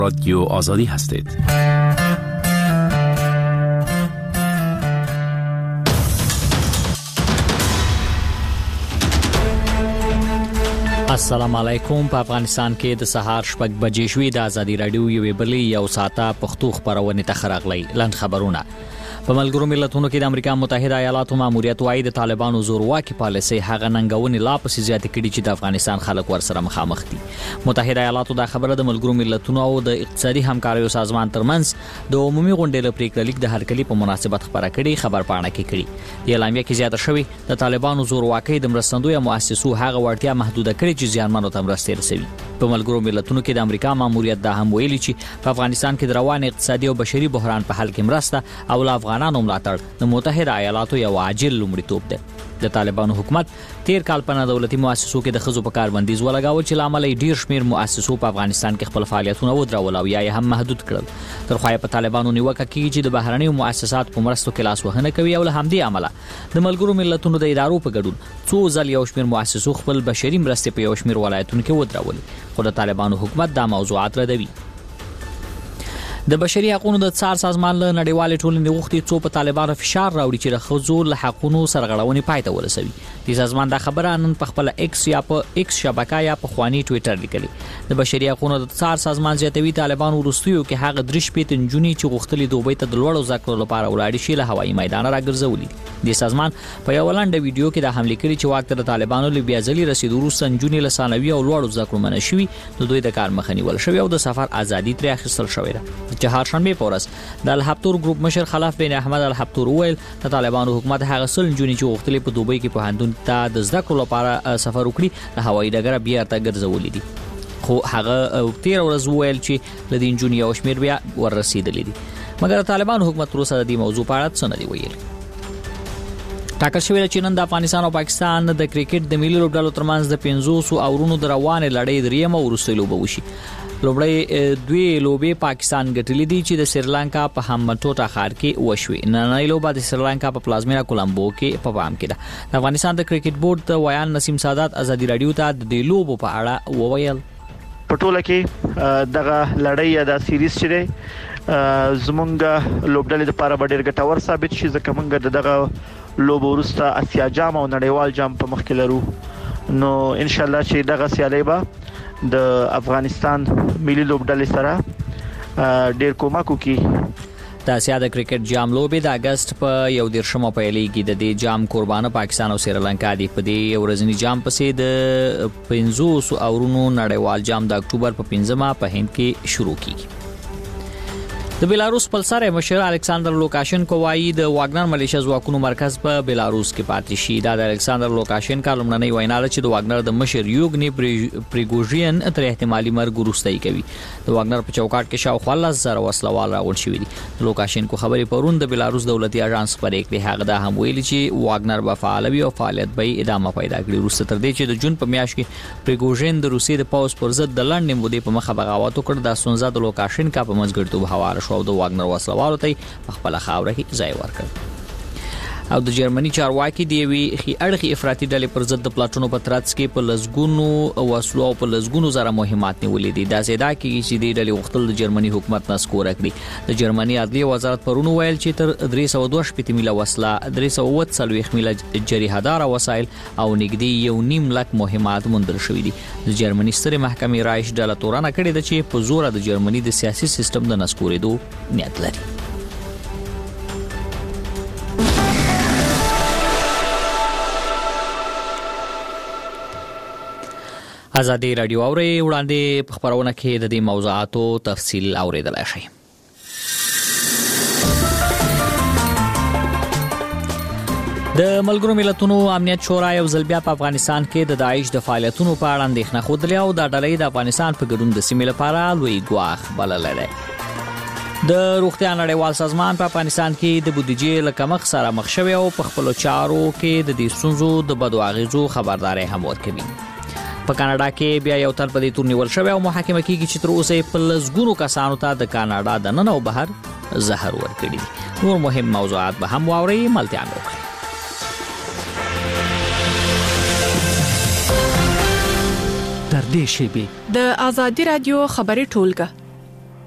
رادیو آزادی هستید. السلام علیکم. په افغانستان کې د سهار 6 بجې شوې د ازادي رادیو یوې بلې یو ساعته پښتو خبرونه تخراغلی لاند خبرونه. په ملګرو ملتونو کې د امریکا متحده ایالاتو ماموریت وايي د طالبانو زورواکي پالیسي هغه ننګونې لا پسې زیات کړي چې د افغانستان خلک ورسره مخامخ دي. متحده ایالاتو دا خبره د ملګرو ملتونو او د اقتصادي همکاریو سازمان ترمنځ د عمومي غونډې لپاره لیک د هرکلي په مناسبت خبره کړي خبر پاڼه کې کړي. د اعلامیه کې زیاته شوی د طالبانو زورواکي د مرستندوی مؤسسو هغه وړتیا محدوده کړي چې ځانمنو ته مرستې رسوي. په ملګرو ملتونو کې د امریکا ماموریت دا هم ویلي چې په افغانستان کې د روان اقتصادي او بشري بحران په حل کې مرسته او افغانانو ملاتړ د متحده ایالاتو یو عاجل لومړیتوب دی. د طالبانو حکومت تیر کال په دولتي مؤسسو کې د خزو په کار بندیز ولګاول چې لامل ډیر شمیر مؤسسو په افغانستان کې خپل فعالیتونه ودرول او یا هم محدود کړل. ترخوا په طالبانو نیوکه کوي چې د بهرنۍ مؤسسات په مرستو کې لاس وهنه کوي او له همدې عمله د ملګرو ملتونو د ادارو په ګډون څو ځل یو شمیر مؤسسو خپل بشري مرستې په یو شمیر ولایتونو کې ودرول. خو د طالبانو حکومت دا موضوعات ردوي. د بشري حقوقو د څار سازمان له نړیوالې ټولنې غوښتي څو په طالبانو فشار راوړي چې د ښځو له حقوقو سرغړونې پای ته ورسوي. د سازمان دا خبره نن په خپل ایکس یا په ایکس شبکه یا په خواني ټوئیټر لیکلي. د بشري حقوقو د څار سازمان زیاتوي طالبان ورستیو کې هغه درش پیت انجونی چې غوښتلي دوبۍ ته د لوړو ذکر لپاره ولاړ شي له هوایي میدان راګرځولي. د سازمان په یو لاندې ویډیو کې د حمله کړي چې واکته د طالبانو له بیازلي رسیدو وروسته انجونی له ثانوي او لوړو ذکر منشوي نو دوی د کار مخنی ول شوی او د سفر ازادي تر اخیستل شوی ده. چهارشنبه پورس د الحبتور ګروپ مشر خلاف بن احمد الحبتور ویل د طالبانو حکومت هغه سل انجونی چې غوښتلي په دوبۍ کې په هندون ته د ذکر لپاره سفر وکړي د هوایي ډګر بیا ته ګرځولې دي. خو هغه تیر ورځ ویل چې لدین انجونی او شمیر بیا ورسېدلې دي. مګر طالبان حکومت تر اوسه د دې موضوع په اړه څه نه دی ویلي. ټاکل شوی چې نن د افغانستان او پاکستان د کرکټ د ملي لوبډلو ترمنځ د 500 اورونو د روانې لړۍ دریم او وروستۍ لوبه وشي. لوبړی دوی لوبې پاکستان ګټلې دي چې د سریلانکا په همټوټا ښار کې وشوي. نننۍ لوبه د سریلانکا په پلازمینا کولمبو کې په پام کې ده. د افغانستان د کرکټ بورډ د ویان نسیم سادات ازادي رادیو ته د دې لوبو په اړه وویل. پټوله کې دغه لړۍ د سیریز چې زمونږ لوبډلې لپاره ډېر ګټور ثابت شي ځکه موږ دغه لوب ورسته اسیا جام او نړیوال جام په مخ کې لرو. نو ان شاء الله چې دغه سیالي به د افغانستان ملي لوبډلې سره ډېر کومک وکړي. د اسیا د کرکټ جام لوبې د اگست په 11 پیلېږي. د دې جام قربانه پاکستان او سریلانکا دي. په دې ورځنی جام پسې د 500 اورونو نړیوال جام د اکتوبر په 15 په هند کې شروع کیږي. د بیلاروس پلسر مشر الکساندر لوکاشنکو وايي د واګنر ملیشیا ځواکونو مرکز په بیلاروس کې پاتې شي. دا د الکساندر لوکاشنکو لومړنۍ وینا ده چې د واګنر د مشر یوګنی پریګوژین تر احتمالي مرګ وروسته کوي. د واګنر په چوکاټ کې شاوخوا 10,000 وسلوال راغون شوي دي. لوکاشنکو خبرې پرون د بیلاروس دولتي اژانس خبرې کړې. هغه دا هم ویلي چې واګنر به فعال وي او فعالیت به ادامه پیدا کړي. وروسته تر دې چې د جون په میاشت کې پریګوژین د روسي د پاوز پر ضد د لندن مودې په مخه بغاوت وکړ. د سونزا د لوکاشنکو په منځګړیتوب هوار شو او د واګنر وسلوالو ته په خپل خاوره کې ځای ورکړ. او د جرمني چارواکي دی وی خي اړخي افراطي ډلې پر ضد د پلاټونو په ترڅ کې په لزګونو وسلو او په لزګونو زره مهمات نیولې دي. دا زیاده کې چې د ډلې وختل د جرمني حکومت نسکور کړی. د جرمني عدلي وزارت پرونو ویل چې تر 302 میله وسله 340 میله جریحه‌دار وسایل او نږدې 1.5 لک مهمات موندل شوې دي. د جرمني ستره محکمې رایش ډله تورانه کړې ده چې په زور د جرمني د سیاسي سیستم د نسکورېدو نیت لري. ازادي رادیو اوري وړاندې په خبرونه کې د دې موضوعاتو تفصیل اوریدلای شئ. د ملګرو ملتونو امنیت شورا یو ځل بیا په افغانستان کې د داعش د فعالیتونو په اړه اندېښنه خوده او د ډلې د افغانستان په ګډون د سیمې لپاره لوی ګواښ بللی دی. د روغتیا نړیوال سازمان په افغانستان کې د بودیجې له کمښت سره مخ شوی او په خپلو چارو کې د دې ستونزو د بدو اغېزو خبرداري هم ورکوي. په کاناډا کې بیا یو تن په دې تور نیول شوی او محاکمه کیږي چې تر اوسه په لږونو کسانو ته د کاناډا د نن او بهر زهر ورکړي. نور مهم موضوعات به هم واوري. ملتیا وکړي. تر دې شیبې د ازادي رادیو خبري ټولګه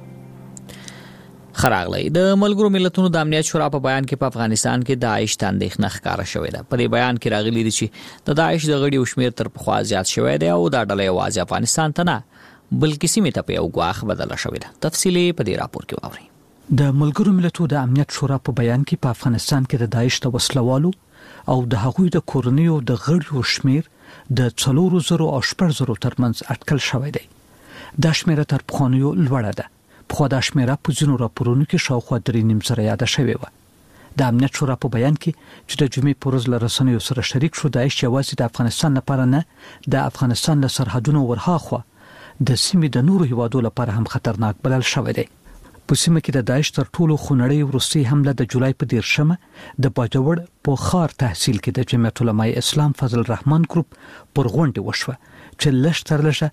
خراغلی د ملګرو ملتونو د امنیت شورا په بیان کې په افغانستان کې داعش ته اندېښنه ښکاره شوې ده. په دې بیان کې راغلي دي چې د داعش د غړیو شمیر تر پخوا زیات شوی دی او دا ډله یوازې افغانستان ته نه بلکې سیمې ته په یو ګواښ بدله شوې ده. تفصیلي په دې راپور کې واورئ. د ملګرو ملتونو د امنیت شورا په بیان کې په افغانستان کې د داعش د وسلوالو او د هغوی د کورنیو د غړیو شمیر د 4000 او 8000 ترمنځ اټکل شوی دی. دا شمیر تر پخوانیو لوړه ده. په دا شمیر په ځینو راپورونو کې شاوخوا 3.5 یاد شوی و. د امنیت شورا په بیان کې چې د جمعې په ورځ له رسنیو سره شریک شو، داعش یوازې د افغانستان لپاره نه د افغانستان له سرحدونو ورهاخوا د سیمې د نورو هیوادو لپاره هم خطرناک بلل شوی دی. په سیمه کې د داعش تر ټولو خونړۍ وروستۍ حمله د جولای په 13مه د باجوړ په خار تحصیل کې د جمعیت علماء اسلام فضل الرحمن ګروپ پر غونډه وشوه چې لږ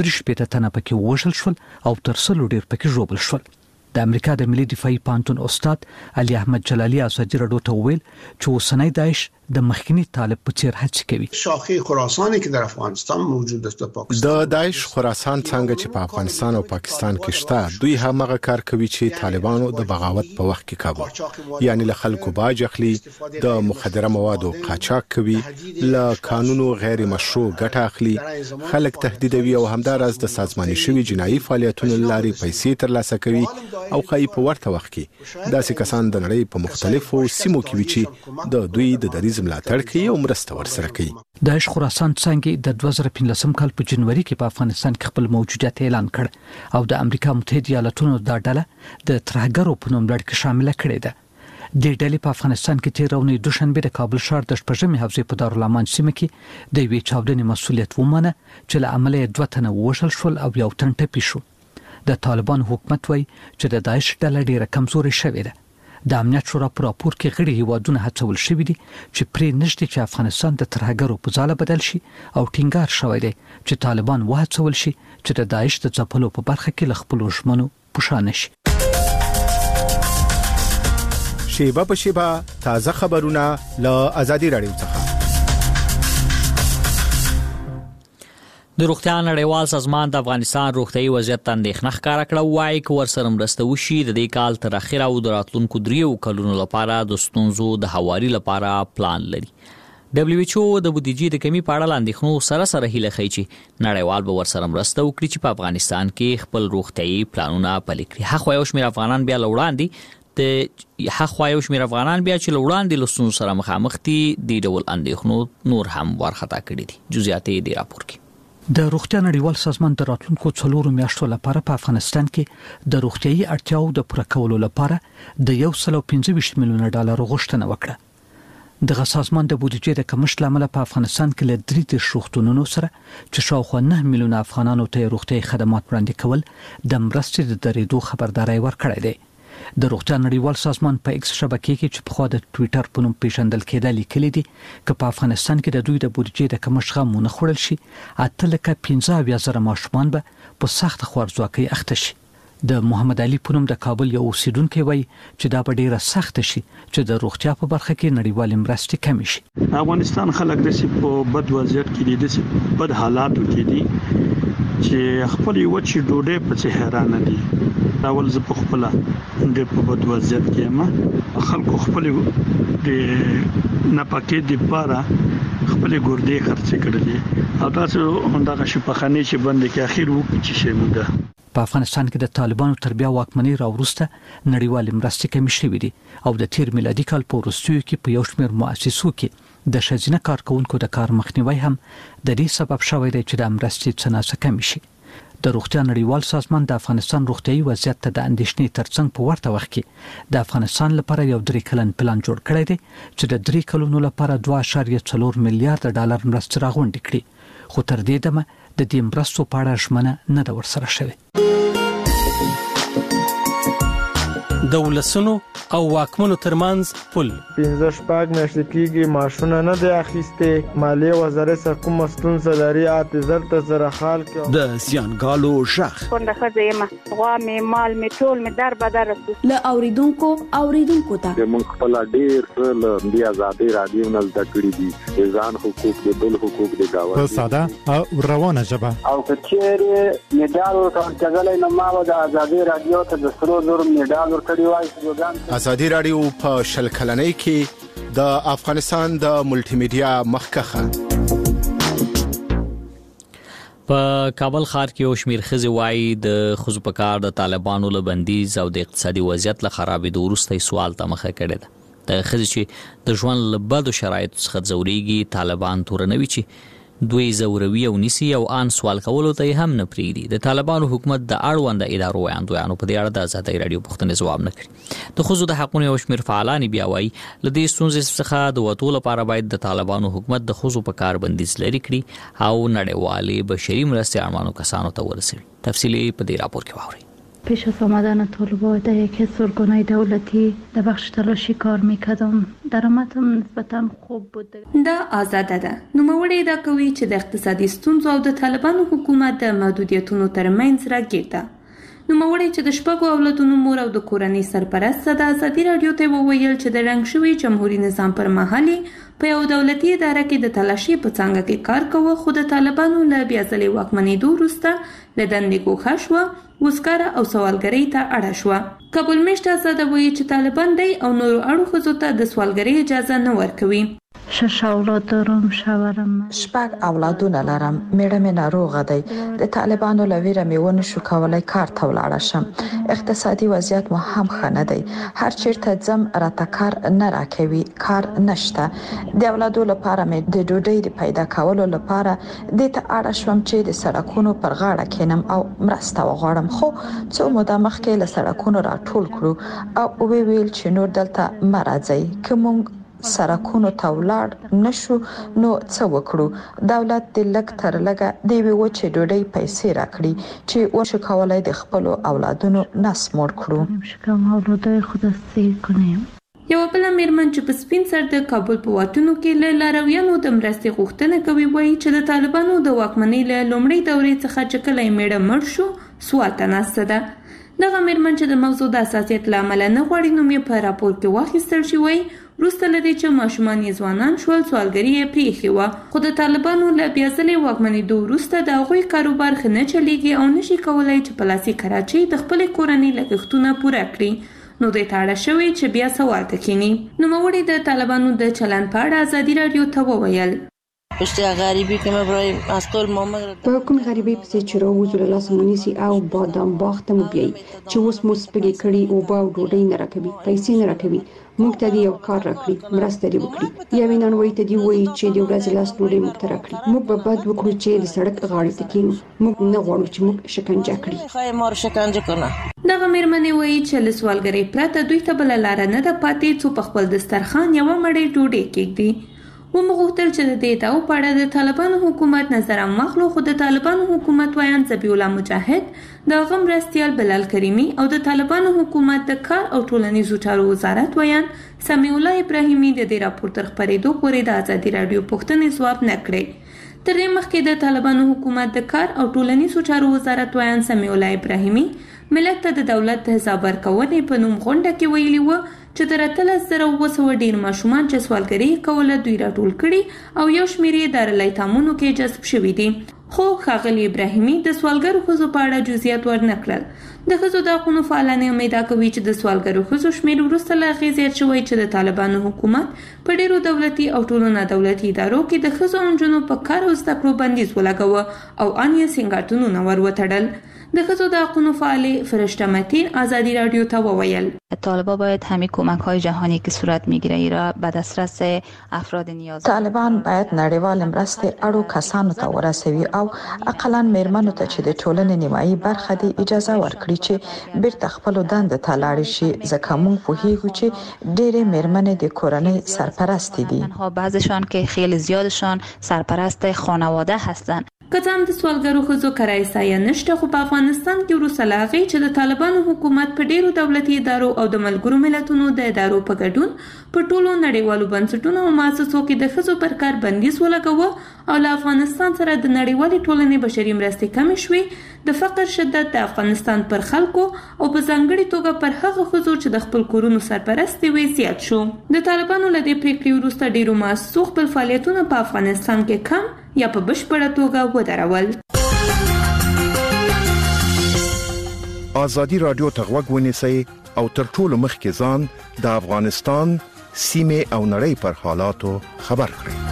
3 تنه پکې وژل شول او تر 100 ډیر پکې ژوبل شول. د امریکا د ملي دفاعي پانتون استاد علي احمد جلالي ازادي رادیو ته ویل چې اوسنۍ داعش د مخکنی طالب په څیر هڅه کوي. شاخه خراسانی که در افغانستان موجود است در پاکستان، د داعش خراسان څنګه چې په افغانستان او پاکستان کې شته، دوی همغه کار کوي چې طالبانو د بغاوت په وخت کې کاوه، یعنی له خلکو باج اخلي، د مخدره موادو قاچاق کوي، له قانونو غیر مشروع ګټه اخلي، خلک تهدیدوي او همدارس د سازماني شوی جنایي فعالیتونو لاري پیسې ترلاسه کوي او خای په ورته وخت کې داسې کسان د نړۍ په مختلفو سیمو کې وي چې د دوی د دریځ ملاتړ کوي او مرسته ورسره کوي. داعش خراسان څنګه د 2015 کال په جنوري کې په افغانستان کې خپل موجودیت اعلان کړ او د امریکا متحده ایالاتونو د ډله د ترهګرو په نوم لړ کې شامل کړي ده. د ډلې په افغانستان کې تیر اونۍ دوشنبه د کابل ښار د شپږمې حوزې په دارالامان سیمه کې د وی چاودنې مسؤلیت ومنه چې له عمله 2 تنه وژل شول او یو تن ټپي شو. د طالبان حکومت وایي چې د داعش ډله ډیره کمزوري شوې ده. د امنیت شورا په راپور کې غړي هیوادونه هڅول شوي دي چې پرې نشته چې افغانستان د ترهګرو په ځاله بدل شي او ټینګار شوی دی چې طالبان وهڅول شي چې د داعش د ځپلو په برخه کې له خپلو ژمنو پوښانه شي. شیبه په شیبه تازه خبرونه له آزادي رادیو څخه. د روغتیا نړیوال سازمان د افغانستان روغتیايي وضعیت ته اندېښنه ښکاره کړه. وایي چې ورسره مرسته وشي د دې کال تر اخره او د راتلونکو 3 کلونو لپاره د ستونزو د هواري لپاره پلان لري. WHO د بودیجې د کمی په اړه اندېښنو سره هیله کوي چې نړیوال به ورسره مرسته وکړي چې په افغانستان کې خپل روغتیايي پلانونه پلي کړي. هغه یو شمېر افغانان بیا لوړاندي چې لوړاندې لسونو سره مخامخ دي د ډول اندېښنو نور هم ورخطا کړي دي. جزئیات یې د راپور کې. د روغتیا نړیوال سازمان د راتلونکو 4 میاشتو لپاره په افغانستان کې د روغتیايي اړتیاو د پوره کولو لپاره د 125 میلیون ډالر غوښتنه وکړه. دغه سازمان د بودیجې د کمښت لامل په افغانستان کې له 3 روغتونونو سره چې شاوخوا 9 میلیون افغانانو ته روغتیايي خدمات وړاندې کول د مرستې د درېدو خبرداري ورکړې ده. د روغتیا نړیوال سازمان په ایکس شبکې کې چې په خوا د ټوئیټر په نوم پیژندل کېدل لیکلي دي چې په افغانستان کې د دوی د بودیجې د کمښت غمونه خورل شي 8,15,000 ماشومان به په سخت خوارځواکۍ اخته شي. د محمد علي په نوم د کابل یو اوسیدونکو وایي چې دا به ډیره سخت شي چې د روغتیا په برخه کې نړیوال مرستې کم شي. افغانستان خلک د په بد وضعیت کې دي، د بد حالاتو کې دي چې خپل یو چې ډوډۍ په څه حیران دي. اول زه په خپل د په بد وضعیت کې ما خلکو خپل د نپاکې د پاره خپل ګردې خرڅ کړلې او تاسو همدغه شپخانه چې بند کې اخیر وکړي چې شموده. په افغانستان کې د طالبانو تر بیا واکمنۍ راوروسته نړیوال مرستې کمې شوې دي او د تیر میلادي کال په وروستیو کې په یو شمېر مؤسسو کې د ښځینه کارکونکو د کار مخنیوي هم د دې سبب شوی دی چې د مرستې څنګه کم شي. د روغتیا نړیوال سازمان د افغانستان روغتیايي وضعیت ته د اندېښنې ترڅنګ په ورته وخت کې د افغانستان لپاره یو 3 کلن پلان جوړ کړی دی چې د 3 کلونو لپاره 2.4 میلیارډ ډالر مرستې راغونډې کړي، خو تر دې دمه د دې مرستو په اړه ژمنه نه ده ورسره شوې. د ولسونو او واکمنو ترمنځ پل. 15 میاشتې کېږي ماشونه نه دی اخیسته. مالیه وزارت سره کوم ستونزه لري اعتذار ته سره حال کې. د زیانګالو شخ څنګه خځه ما غوا می مال می ټول می در بدر ل اوریدونکو ته موږ خپل ډیر څه د آزادي رادیو نه زده کړی دي ځان حقوق د بل حقوق د گاوه په ساده او روانه ژبه. او کچېره میډال ورکړل نو ما د آزادي رادیو ته د سرو زر میډال ورکړی وای. آزادي رادیو په شل کلنۍ کې د افغانستان د ملټي میډیا مخکخه. په کابل ښار کې یو شمېر ښځې وایي د ښځو په کار د طالبانو له بندیز او د اقتصادي وضعیت له خرابېدو وروسته سوال ته مخه کړې ده. د ښځې چې د ژوند له بدو شرایطو څخه ځورېږي طالبان تورنوي چې دوی ځوروي او نیسي او آن سوال کولو ته یې هم نه پرېږدي. د طالبانو حکومت د اړونده ادارو وړاندویانو په دې اړه د ازادۍ راډیو پوښتنې ځواب نه کړي. د ښځو د حقونو یو شمېر فعالان بیا وایي له دې ستونزې څخه د وتو لپاره باید د طالبانو حکومت د ښځو په کار بندیز لرې کړي او نړیوالې بشري مرستې اړمنو کسانو ته ورسوي. تفصیلی په دې راپور کې واورئ. پیش از آمدن طالبان در یکی از سرگانهای دولتی در بخش تلاشی کار میکردم. درآمدم نسبتا خوب بود. دا آزاده ده. نوموړی دا کوي چې د اقتصادي ستونزو او د طالبانو حکومت د محدودیتونو ترمنځ راګیر ده. نوموړی چې د شپږو اولادونو مور او د کورنۍ سرپرست د آزادي رادیو ته وویل چې د رنګ شوي جمهوریت نظام پر مهال په یو دولتي اداره کې د تلاشي په څنګه کې کار کوي، خو د طالبانو له بیا ځلې واکمنېدو وروسته له دندې ګوښه شوه، وزګاره او سوالګرۍ ته اړه شوه. کابل میشت آزاده وایي چې طالبان دی او نورو اړو ښځو ته د سوالګرۍ اجازه نه ورکوي. 6 اولاد دارم، شوهرم 6 اولادونه لرم، میړه مې ناروغه دی، د طالبانو له ویره مې ونه شو کولای کار ته ولاړ شم. اقتصادي وضعیت مو هم ښه نه دی، هر چیرته ځم راته کار نه راکوي، کار نشته. د اولادو لپاره مې د ډوډۍ د پیدا کولو لپاره د ته اړه شوم چې د سړکونو پر غاړه کېنم او مرسته وغواړم، خو څو موده مخکې له سړکونو راټول کړو او ویل چې نور دلته مه راځئ، که مونږ سرکونو ته ولاړ نشو نو څه وکړو. دولت د لږ تر لږه د یوې وچې ډوډۍ پیسې راکړي چې ورشو کولای د خپلو اولادونو نس موړ کړو. یو بل میرمن چې په سپین سر د کابل په واټونو کې له لارویانو د مرستې غوښتنه کوي وایي چې د طالبانو د واکمنۍ له لومړۍ دورې څخه چې کله یې میړه مړ شو سوال ته ناسته ده. دغه میرمن چې د موضوع د حساسیت له امله نه غواړي نوم یې په راپور کې واخیستل شي وایي وروسته له دې چې ماشومان یې ځوانان شول سوالګري یې پریښې وه، خو د طالبانو له بیا ځلې واکمنېدو وروسته د هغوی کاروبار ښه نه چلیږي او نشي کولی چې په لاسي کراچۍ د خپلې کورنۍ لګښتونه پوره کړي. نو دوی ته اړه شوې چې بیا سوال ته کښیني. نوموړي د طالبانو د چلند په اړه ازادي راډیو ته وویل په کوم غریبۍ پسې چې راوځو له لاسه مو نیسي او بادام باغ ته مو بیایي چې اوس مو سپږې کړي اوبه او ډوډۍ نه راکوي، پیسې نه راکوي، موږ ته دې یو کار راکړي، مرسته دې وکړي، یوې نانوایي ته دې ووایي چې د ورځې لاس ډوډۍ موږ ته راکړي. موږ به بد وکړو چې د سړک غاړې ته کښینو، موږ نه غواړو چې موږ شکنجه کړي. دغه میرمنې وایي چې له سوالګرۍ پرته دوی ته بله لاره نه ده پاتې څو په خپل دسترخوان یوه مړۍ ډوډۍ کېږدي. ومو غوښتل چې د دې ادعاو په اړه د طالبانو حکومت نظر هم واخلو، خو د طالبانو حکومت ویان ذبیح الله مجاهد، د هغه مرستیال بلال کریمي او د طالبانو حکومت د کار او ټولنیزو چارو وزارت ویان سمیع الله ابراهیمي د دې راپور تر خپرېدو پورې د ازادي راډیو پوښتنې ځواب نه کړی. تر دې مخکې د طالبانو حکومت د کار او ټولنیزو چارو وزارت ویان سمیع الله ابراهیمي ملت ته د دولت د حساب ورکونې په نوم غونډه کې ویلي و چې تر 13,900 ډیر ماشومان چې سوالګري کوله دوی راټول کړي او یو شمېر یې دارالایتامونو کې جذب شوي دي. خو ښاغلي ابراهیمي د سوالګرو ښځو په اړه جزئیات ورنه کړل. د ښځو د حقونو فعالانې امید کوي چې د سوالګرو ښځو شمېر وروسته له هغې زیات شوی چې د طالبانو حکومت په ډیرو دولتي او ټولو نادولتي ادارو کې د ښځو او نجونو په کار او زده کړو بندیز ولګاوه او ان یې سینګارتونونه ور وتړل. د ښځو د حقونو فعالې فرشته متین ازادي رادیو ته وویل طالبان باید همه کمک‌های جهانی که صورت می‌گیره ای را به دسترس افراد نیاز طالبان باید نړیوال مرستې اړو کسانو ته ورسوي او اقلاً میرمنو ته چې د ټولنې نیمایي برخه دی اجازه ورکړي چې بیرته خپل دندې ته لاړ شي، ځکه موږ پوهیږو چې ډېرې میرمنې د کورنۍ سرپرست دي. بعضیشان که خیلی زیادشان سرپرست خانواده هستند. کڅام د سوالګرو خزو کرایسا یا نشته، خو په افغانستان کې وروسلاغي چې د طالبانو حکومت په ډیرو دولتي ادارو او د ملګرو ملتونو د ادارو په ګډون په ټولو نړیوالو بنسټونو او مؤسسو کې د خزو پر کار بندیز ولګاوه او له افغانستان سره د نړیوالې ټولنې بشري مرستې کمې شوې، د فقر شدت د افغانستان پر خلکو او په ځانګړي توګه پر هغه خزو چې د خپل کورونو سرپرستي وي زیات شو. د طالبانو له دې پریکړې وروسته ډیرو مؤسسو خپل فعالیتونه په افغانستان کې کم یا په بشپړه توګه ودرول. ازادي رادیو ته غوږ ونیسئ او تر ټولو مخکې ځان د افغانستان سیمه او نړۍ پر حالاتو خبر کړئ.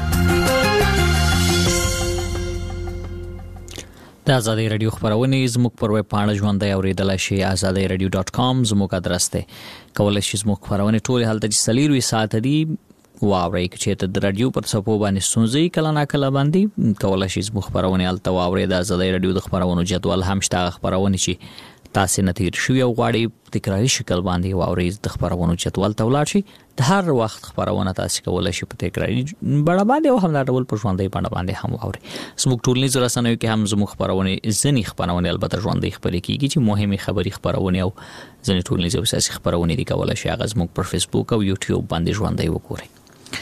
د ازادي رادیو خبرونه زموږ پر ویب پاڼه ژوندۍ اوریدلای شئ. azadiradio.com زموږ ادرس دی. کولای شئ زموږ خبرونه ټول هلته چې سلیروي ساعت دی واورئ. چې ته د رادیو پر څپو باندې سنځي کله نا کله باندې کولای شئ زموږ خبرونه الته واورئ. د ازادي رادیو د خبرونو جدول هم شته، خبرونه چې تاسو نه تیر شوی او غواړئ تکراری شکل باندې واورئ د خبرونو جدول ته ولاړ شئ. د هر وخت خبرونه تاسو کولای شئ په تکراری بڼه باندې او هم د ډول په ژوندۍ بڼه باندې هم واورئ. زموږ ټولنیز رسنیو کې هم زموږ خبرونه ځنی خبرونه البته ژوندۍ خبرې کیږي چې مهمه خبري خبرونه او ځنی ټولنیز او سیاسي خبرونه دي کولای شئ هغه زموږ پر فیسبوک او یوټیوب باندې ژوندۍ وګورئ.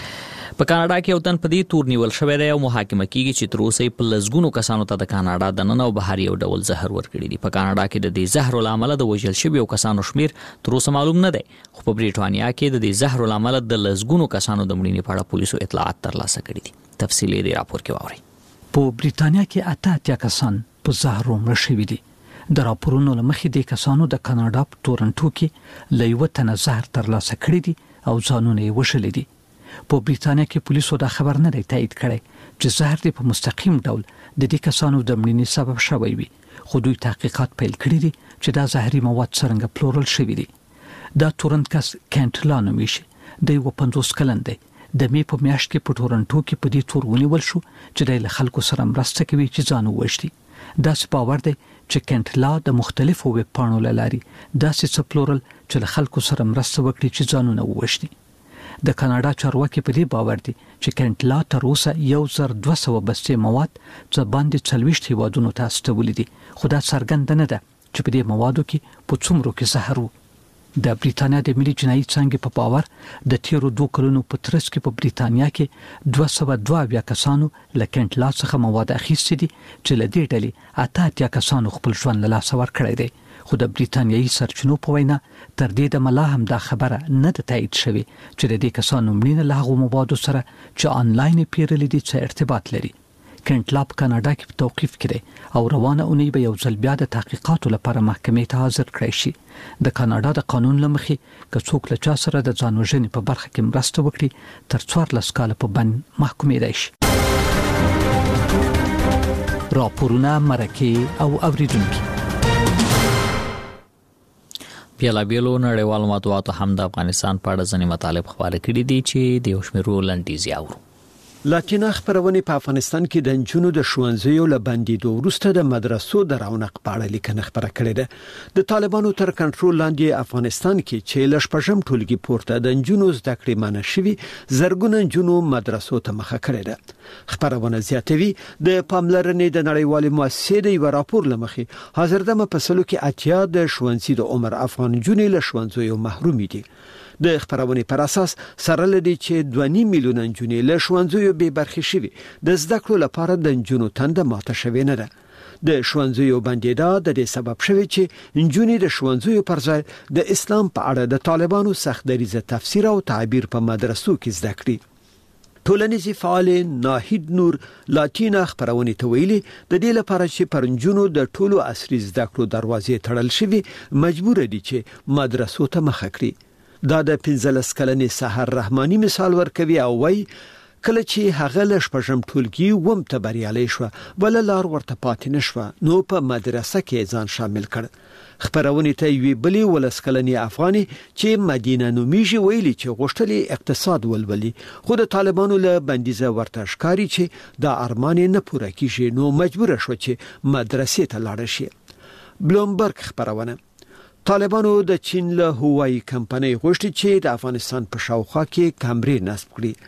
په کاناډا کې یو تن په دې تور نیول شوی دی او محاکمه کیږي چې تر اوسه په لزګونو کسانو ته د کاناډا د نن او بهر یو ډول زهر ورکړي دي. په کاناډا کې د دې زهر لامل د وژل شوی او کسانو شمیر تر اوسه معلوم نه دی، خو په بریټانیا کې د دې زهر لامل د لزګونو کسانو د مړینې په اړه پولیسو اطلاعات ترلاسه کړي دي. تفصیلي دی راپور کې واورئ. په بریټانیا کې 88 کسان په زهر مړ شوي دي. د راپورونو لمخې د کسانو د کاناډا په تورنټو کې له یو تنه زهر ترلاسه کړي دي او ځانونه یې وشلي دي. په بریټانیا کې پولیسو دا خبر نه دی تایید کړی چې زهر دی په مستقیم ډول د دې کسانو د مړینې سبب شوی وي، خو دوی تحقیقات پیل کړي دي چې دا زهري مواد څنګه پلورل شوی دي. دا تورنټ کس کینټلا نومیږي، د 50 کلن دی. د می په میاشت کې په تورنټو کې په دې تور ونیول شو چې د خلکو سره مرسته کوي چې ځان ووژني. دا سپاور دی چې کینټلا د مختلفو ویب پاڼو لاري داسې څه پلورل چې له خلکو سره مرسته وکړي چې ځانونه ووژني. د کاناډا چارواکي په دې باور دي چې کینټلا تر اوسه 1200 بستې مواد څه باندې 40 هیوادونو ته استولې دي، خو دا څرګند نه ده چې په دې موادو کې په څومره کې زهر وو. د بریټانیا د ملي جنایي څنګه په باور د تیرو 2 کلونو په ترڅ کې په بریټانیا کې 222 کسانو له کینټلا څخه مواد اخیستي دي چې له دې ډلې 88 کسانو خپل ژوند له لاسه ورکړی دی. خو د بریټانیایي سرچینو په وینا تر دې د ملا هم دا خبره نه ده تایید شوې چې د دې کسانو مړینه له هغو موادو سره چې آنلاین پیرلې دي څه ارتباط لري. کینټلا په کاناډا کې په توقیف کې دی او روانه اونۍ به یو ځل بیا د تحقیقاتو لپاره محکمې ته حاضر کړی شي. د کاناډا د قانون لمخې که څوک له چا سره د ځان وژنې په برخه کې مرسته وکړي تر 14 کاله په بند محکومېدای شي. راپورونه مرکه او اوریدونکو بیلابیلو نړیوالو مطبوعاتو هم د افغانستان په اړه ځینې مطالب خپاره کړي دي چې د یو شمېر لنډیز یاورو. لاتینا خبرونه په افغانستان کې د انجونو د ښوونځیو له بندیدو وروسته د مدرسو د رونق په اړه لیکنه خبره کړې ده. د طالبانو تر کنټرول لاندې افغانستان کې چې له شپږم ټولګي پورته د انجونو زده کړې منع شوي زرګونه انجونو مدرسو ته مخه کړې ده. خبرونه زیاتوي د پاملرنې د نړیوالې مؤسسې د یو راپور لمخې حاضردمه په سلو کې 80 د ښوونځي د عمر افغان انجونې له ښوونځیو محروم دي. د خبرونه پر اساس سره لدی چې 2.5 میلیون انجونې له ښوونځیو به برخې شوي د زده کړو لپاره د انجونو تنده ماته شوی نه ده. د ښوونځیو بندیدا د دې سبب شوی چې انجونې د ښوونځیو پر ځای د اسلام په اړه د طالبانو سخت دریزه تفسیر او تعبیر په مدرسو کې زده کړي. ټولنیزي فعال ناهید نور لاتینا خبرونه ته ویلي د دې لپاره چې پر انجونو د ټولو عصري زده کړو دروازې تړل شوي مجبور دي چې مدرسو ته مخه کړي. دا د 15 کلنې سحر رحماني مثال ورکوي او وای کله چې هغه له شپږم ټولګي وم ته بریالي شو بل لار ورته پاتې نشو نو په مدرسه کې ځان شامل کړ. خبرونه ته وی بلی ولسکلنی افغاني چې مدینه نومیږي ویلي چې غوښتلې اقتصاد ولولي خو د طالبانو له بندیزه ورته ښکاری چې د ارمان نه پوره کیږي نو مجبور شو چې مدرسې ته لاړ شي. بلومبرګ خبرونه طالبانو د چین له هوایي کمپنۍ غوښتي چې د افغانستان په شاوخوا کې کمرې نصب کړي.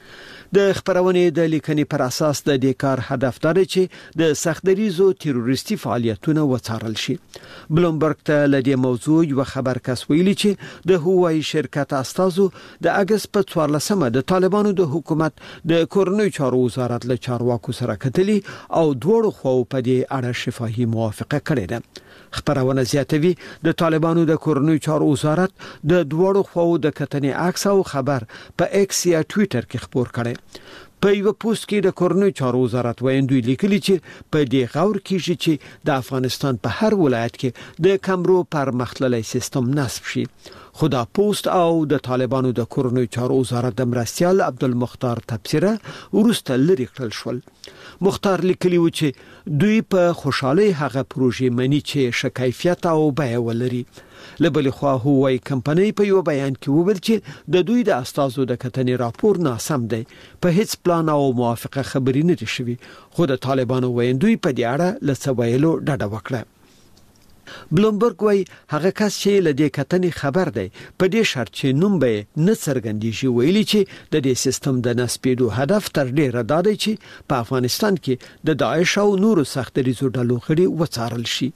د خبرونې د لیکنې پر اساس د دې کار هدف دی چې د سختدریزو تروریستي فعالیتونو وڅارل شي. بلومبرګ ته له دې موضوع یو خبر کس ویلي چې د هوایي شرکت استازو د اگست په 14مه د طالبانو د حکومت د کورنۍ چارو وزارت له چارواکو سره کتلي او دوړو خو په دې اړه شفاهي موافقه کړې ده. خبرونه زیاتوي د طالبانو د کورنۍ چارو وزارت د دوړو خو د کتنې عکس او خبر په ایکس یا ټوئیټر کې خبر کړي. په یو پوسټ کې د کورنۍ چارو وزارت وایي لیکلي چې په دې غور کې چې د افغانستان په هر ولایت کې د کمرو پر مختللی سیستم نصب شي. خدا پوسټ او د طالبانو د کورنۍ چارو وزارت د مرستیال عبدالمختار تبصره ورسته لري کړل شول. مختار لیکلی و چې دوی په خوشحالي هغه پروژې مني چې شکایفیت او بیه ولري. لبل خو هوای کمپنۍ په یو بیان کې وویل چې د دوی د استازو د کتنې راپور ناسم دی. په هیڅ پلان او موافقه خبري نه دي شوي. خو د طالبانو ویندوی په دې اړه لڅویلو ډډه وکړه. بلومبرګ وای هغه کس چې له دې کتنې خبر دی په دې شرط چې نوم به نه څرګندېږي ویلي چې د دې سیستم د نسبېدو هدف تر ډیره دا دی چې په افغانستان کې د داعش او نورو سختدریزو ډلو غړي وڅارل شي.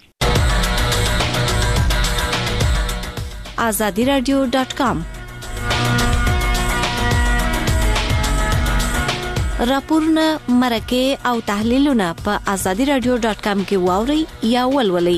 azadiradio.com راپورونه مرکه او تحلیلونه په azadiradio.com کې واوري یا ولولئ.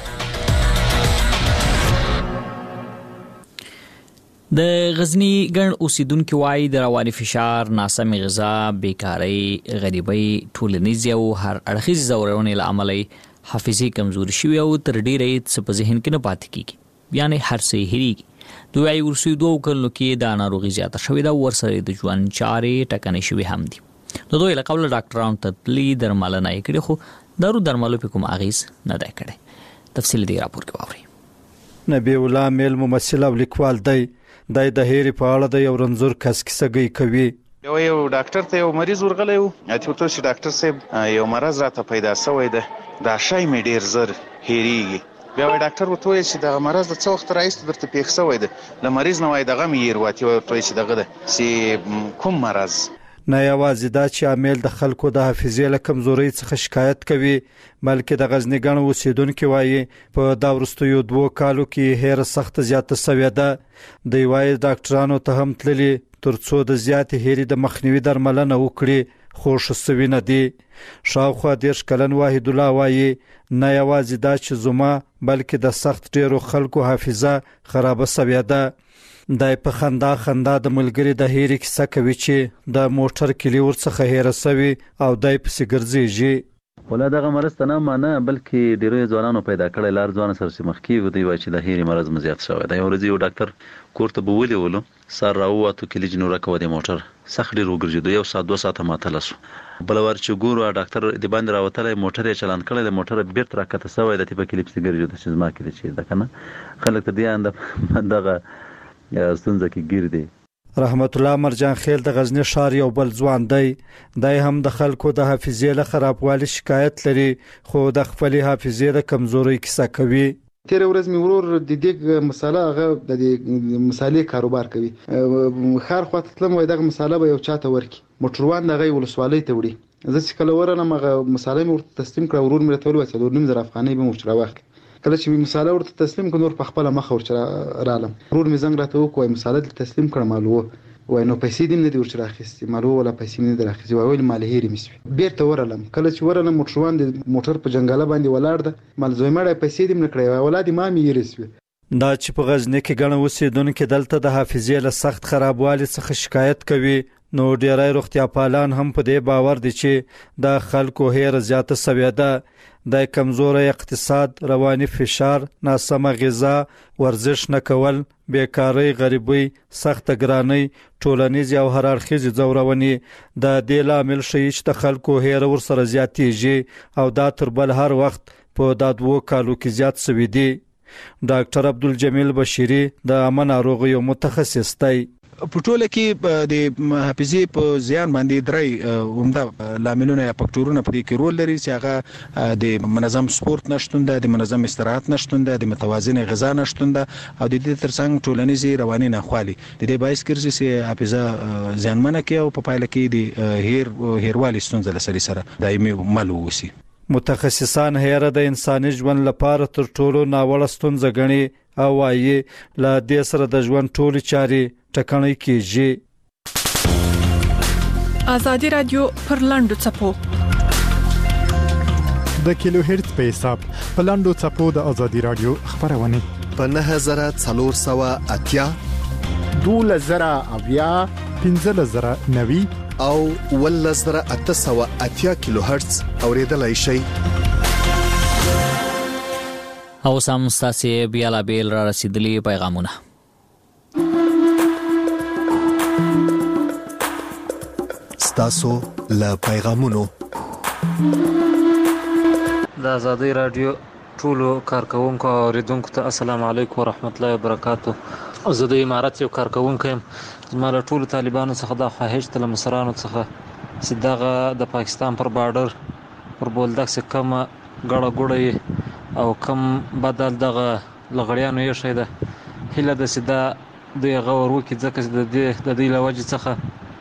د غزنی ګڼ اوسیدونکو وایي د رواني فشار، ناسم غذا، بیکاری، غریبۍ، ټولنیز او هر اړخیز ځورونې له امله حافظه کمزوري شوی او تر ډیره څه په ذهن کې نه پاتې کیږي، یعنی هر څه هېریږي. دوی وايي ورسې 2 کلونو کې د ناروغي زیاته شوې ده او ورسره د ژوند چارې ټکنۍ شوې هم دي. د دوی له قبل ډاکټرانو ته تللي درملنه یې کړې خو دارو درملو په کوم اغېز نه دی کړی. تفصیل دې راپور کې واورئ. نبی الله میل ممثل او لیکوال دی. دای د هېری په اړه د یو رنځور کس کیسه کوي. یو ډاکټر ته یو مریض ورغلی و، اته وته چې ډاکټر صاحب یو مرض راته پیدا شوی ده، دا شای می ډیر زر هېریږي. بیا وای ډاکټر وته چې دا مرض د څو وخت راځي درته پیښ شوی ده، ل مریض نه وای دغه می یې ورته وای چې دغه ده چې کوم مرض نه یوازې دا چې عامل د خلکو د حافظې له کمزورۍ څخه شکایت کوي، بلکې د غزنی ګڼ اوسیدونکو وایي په دا وروستیو 2 کالو کې هیر سخت زیاته شوې ده. د وایي ډاکټرانو ته هم تللي ترڅو د زیاتې هېري د مخنیوي درملنه وکړي، خو شوي نه دي. شاوخوا 10 کلن واحد الله وایي نه یوازې دا چې زما بلکې د سخت ډیرو خلکو حافظه خرابه شوې ده. دای په خندا د ملګری د هېری کیسه کوي چې د موټر کلی ورڅخه هېره سوي او دای په سیګرځيږي. ولا دغه مرض ته نه مانه بلکې ډیرو ځوانانو پیدا کړی لار ځوان سره چې مخکې ودی وای چې د هېری مرض مزیات شوی دی. ورځي یو ډاکټر کوړه بوولې ولو سر راووتو کلی جنو راکو د موټر سخت ډیر وګرځیدو، یو ساعت 2 ساعت ماتل شو. بلور چې ګورو ډاکټر د باندې راوتلې موټر یې چلان کړل، موټر بیرته راکته سوی د تیپه کلیپ سیګرځي چې زما کې چې دا کنه خلک ته دی اند دغه ستونزه کې ګیر دی. رحمت الله مرجان خیل د غزنی ښار یو بل ځوان دی. دای هم د خلکو د حافظې له خرابوالي شکایت لري، خو د خپل حافظې د کمزوري کیسه کوي. تیر ورځ می ورور د دې مساله هغه د مسالې کاروبار کوي، خار خواته تلم وای دغه مساله به یو چاته ورکی موټروان دغه ولسوالۍ ته وړي. زه چې کله ورنم هغه مساله می ورته تسلیم کړ، ورور مې ته ویل چې 2.5 افغانۍ به مشترا واخلي. کله چې مساله ورته تسلیم کړ نور په خپل مخ ورچره رالم، ورور مې زنګ راته وکوي مساله تسلیم کړم مالو وای نو پیسې دې نه دی ورچره اخیستي، مالو ولا پیسې نه درخصي وای مال هېری مې بیرته ورلم. کله چې ورلم موټروان د موټر په جنگاله باندې ولاړ ده، مال زوی مړ پیسې دې نه کړې اولاد ما مې یریسوي. دا چې په غزنی کې ګڼ اوسیدونکو دلته د حافظې له سخت خرابوالي څخه شکایت کوي، نو ډیری روغتیا پالان هم په دې باور دي چې د خلکو هیر زیاته شوې ده. د کمزوري اقتصاد، رواني فشار، ناسمه غذا، ورزش نه کول، بیکاری، غریبۍ، سخت ګرانۍ، ټولنیز او هر اړخیز ځورونې د دې لامل شي چې د خلکو هیر ورسره زیاتېږي او دا تر بل هر وخت په دا 2 کالو کې زیات شوی دی. ډاکټر عبدالجمیل بشیری د عامه ناروغیو متخصص دی. په ټوله کې د حافظې په زیان باندې درې عمده لاملونه یا فاکټورونه په دې کې رول لري چې هغه د منظم سپورت نشټون ده، د منظم استراحت نشټون ده، د متوازن غذا نشټون ده او د دې ترڅنګ ټولنیزي رواني ناخوالي د دې باعث ګرځي چې حافظه زیانمنه کوي او په پایله کې د هیروالي ستونزې سره دایمي مل ووسی. متخصصان هیره د انساني ژوند لپاره تر ټولو ناوړه ستونزه ګڼي او وايي له دې سره د ژوند ټولې چارې ټکنۍ کیږي. ازادي رادیو پر لاندو چپو د کیلو هرتز په حساب په لاندو چپو د ازادي رادیو خبرونه په 9480 12090 15090 او 11880 کیلو هرتز اوریدلای شئ. او سم ستاسو بیا لا بیل را رسیدلی پیغامونه. ستاسو له پیغامونو د ازادي رادیو ټولو کارکونکو او اوریدونکو ته السلام علیکم ورحمت الله وبرکاتہ. زه د امارات یو کارکونکو یم. زما له ټولو طالبانو څخه د خواهش ته مصرانو څخه چې دغه د پاکستان پر بارډر پر بولدک څخه کم غړه ګړې او کم بدل دغه لغړیانو یې شي ده هله د سدا د غور وکي ځکه د دې لوجه څخه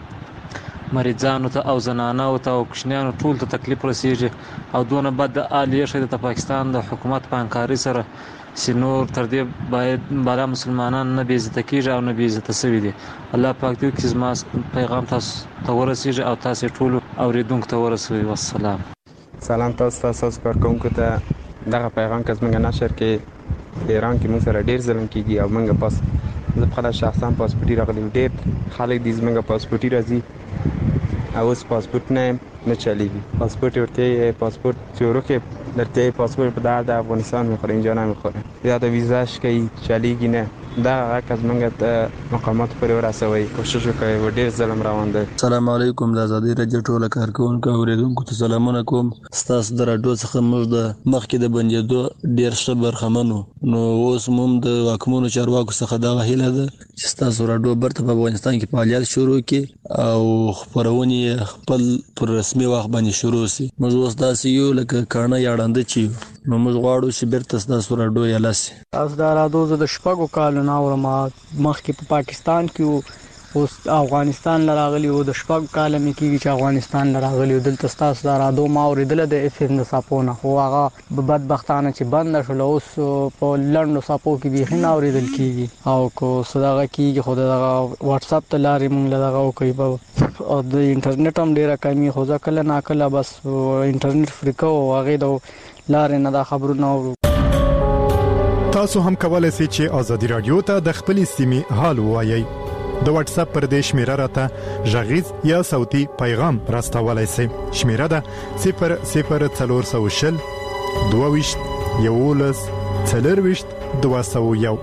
مریضانو ته او زنانو ته او کشنیانو ټول ته تکلیف رسیږي او دونه بد عالیه شي د پاکستان د حکومت په انکاري سره سينور تر دې باید بالا مسلمانان نه بیزت کیږي او نه بیزت سوي دي. الله پاک دې چې زما پیغام تاسو ته ورسیږي او تاسو ټول اوریدونکو ته ورسوي. والسلام. سلام تاسو کارکونکو ته دغه پیغام که زمونږ نشر کې ایران کې موږ سره ډیر ظلم کیږي او موږ پاس زه خپل شخصا پاسپورت راغلم ډیر خلک دې زمونږ پاسپورت راځي او اوس پاسپورت نه چلیږي. پاسپورت ورته پاسپورت چورو کې درته پاسپورت په د افغانستان میخوره اینجا نمیخوره یا د ویزاش کوي چلیږي نه. دا هغه موږ ته مقامات پرې ورسوي کوشش وکړي و ډیر ظلم روان دی. السلام علیکم د ازادي رادیو ټول کارکونکو اوریدونکو ته سلامونه کوم. تاسو د رادیو څخه موږ د مخکې د بنجدو ډیر ښه برخمنو نو اوس موږ د واکمنو چارواکو څخه دا هیله ده چې تاسو رادیو برته په افغانستان کې فعالیت شروع کړي او خبرونه خپل پر رسمي وخت باندې شروع شي. موږ اوس داسې یو لکه کارنه یاړاند چی نو موږ غواړو چې بیرته تاسو رادیو یلاسي. تاسو دا رادیو د شپږو کالو نه اورم مخکې په پاکستان کې اوس افغانستان لراغلی او د شپږ کال مې کېږي چې افغانستان لراغلی او دلته تاسو دا رادیو ما اوریدل د اف ام صاحبونه خو هغه بدبختانه چې بند شول اوس په لندو صاحبو کې به نه اوریدل کېږي او کو صداغه کېږي خو دا واتس اپ ته لارې مونږ لږه او کوي او د انټرنیټ هم ډیره کمی خو ځکه نه کله بس انټرنیټ فریکو او هغه د لارې نه دا خبرونه اورو. تاسو هم کولای شئ چې ازادي رادیو ته د خپل سیمې حال ووایي. د واتس اپ پر دې شمیره راته ژغیز یا صوتي پیغام راستولای شئ. شمیره ده 00420 22 11 201.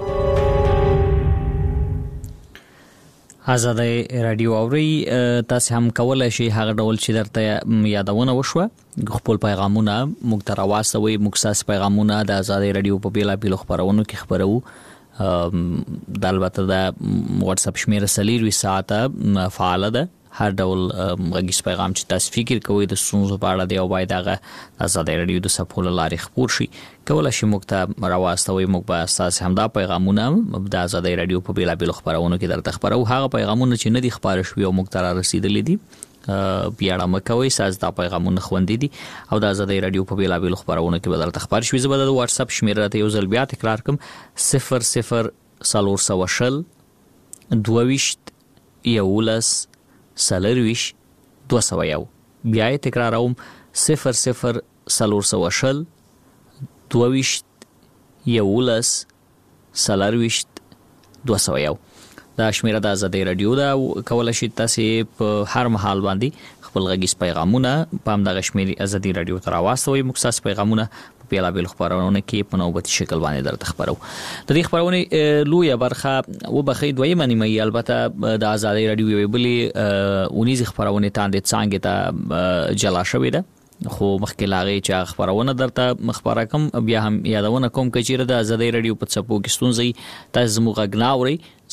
ازادي رادیو اوري تاسو هم کولای شئ هغه ډول چې درته یادونه وشوه خپل پیغامونه موږ ته راوستوي. موږ تاسو پیغامونه د ازادي رادیو په بیلا بیلو خبرونو کې خبرو. د البته د واتس اپ شمیره سلیری ساعته فعال ده. هر ډول غږیز پیغام چې تاسو فکر کوئ د ستونزو په اړه دی او باید هغه ازادي رادیو د صفحو لارې خپور شي کولای شي موږ ته راوستوي. موږ به تاسو همدا پیغامونه د ازادي رادیو په بیلا بیلو خبرونو کې درته خبرو. هغه پیغامونه چې نه دي خبر شوي او موږ ته رسیدلي دي بیا مکوي ساز دا پیغامونه خوندې دي او د ازادي رادیو په بیلا بیلو خبرونه کې بدل تخبر شوي. زه به د واتس اپ شمیره ته یو ځل بیا تکرار کوم 00 320 22 11 سلرویش 201 بیا تکراروم 00 320 22 11 سلرویش 201 دا شمیره د ازادي رادیو دا کولای شي تاسو په هر محل باندې خپل غږیز پیغامونه په همدغه شمیرې ازادي رادیو ته راوستوي. مخصص پیغامونه په بیلا بیل خبرونه کې په نوبتي شکل باندې درته خبرو. د دې خبرونه لویه برخه وبخې دویمه نیمه البته د ازادي رادیو یو بلی 19 خبرونه تاندې څنګه ته جلا شوې ده خو مخکې لاغې چې خبرونه درته مخبره کوم بیا هم یادونه کوم چې د ازادي رادیو په څپو کې ستونزې تاسو موږ غناوري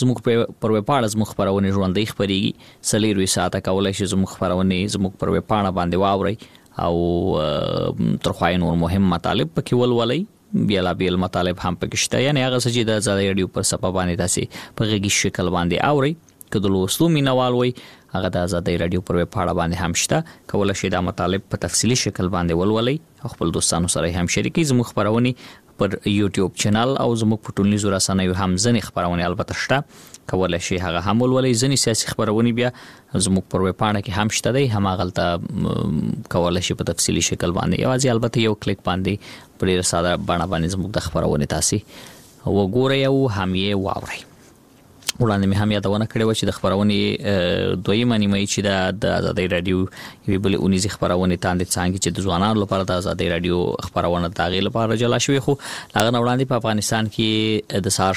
زموږ پر وپاړه زموږ خبرونه ژوندۍ خبريږي سلیروي ساعته کولای شي زموږ خبرونه زموږ پر وپاړه باندې واوري او ترخوای نور مهم مطالب پکې ولولي بیل مطالب هم پکې شته یعنی هغه چې د آزادۍ رادیو پر صفحه باندې تاسو په غږی شکل باندې اوري کله لوستو مینوال وي هغه د آزادۍ رادیو پر وپاړه باندې هم شته کولای شي دا مطالب په تفصیلی شکل باندې ولولي خپل دوستانو سره هم شریکي زموږ خبرونه پر یوټیوب چینل او زموږ په ټولنیزو رسنیو هم ځنې خبرونه البته شته کولای شي هغه هم ولولي ځنې سیاسي خبرونه بیا زموږ پر وپاڼه کې هم شته دی هم غلطه کولای شي په تفصیلی شکل باندې یوازې البته یو کلیک باندې پر ساده باندې باندې زموږ د خبرونه تاسو وګورئ او هم یې واورئ وړاندې مې هم یادونه کړې و چې د خبرونه دویمه نیمه چې د آزادۍ رادیو یوه بل اونیزي خبرونه تاندې څنګه چې د ځوانانو لپاره د آزادۍ رادیو خبرونه تاغیل لپاره جلا شوی خو هغه وړاندې په افغانستان کې د سهار